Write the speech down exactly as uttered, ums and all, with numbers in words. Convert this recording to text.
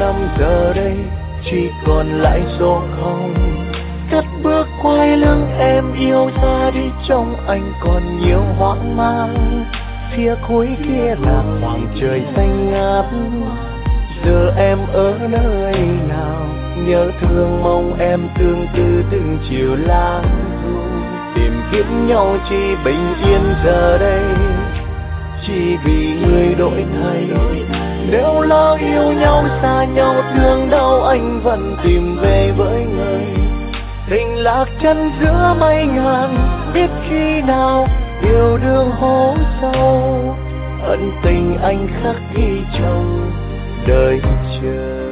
năm giờ đây chỉ còn lại số không. Cất bước quay lưng em yêu ra đi, trong anh còn nhiều hoang mang. Phía cuối kia là khoảng trời xanh ngát, giờ em ở nơi nào? Nhớ thương mong em tương tư từng chiều lang du. Tìm kiếm nhau chỉ bình yên giờ đây, chỉ vì người đổi thay. Nếu lỡ yêu nhau xa nhau thương đau, anh vẫn tìm về với người. Tình lạc chân giữa mây ngàn, biết khi nào yêu đương hố sâu. Ân tình anh khắc ghi trong đời chờ.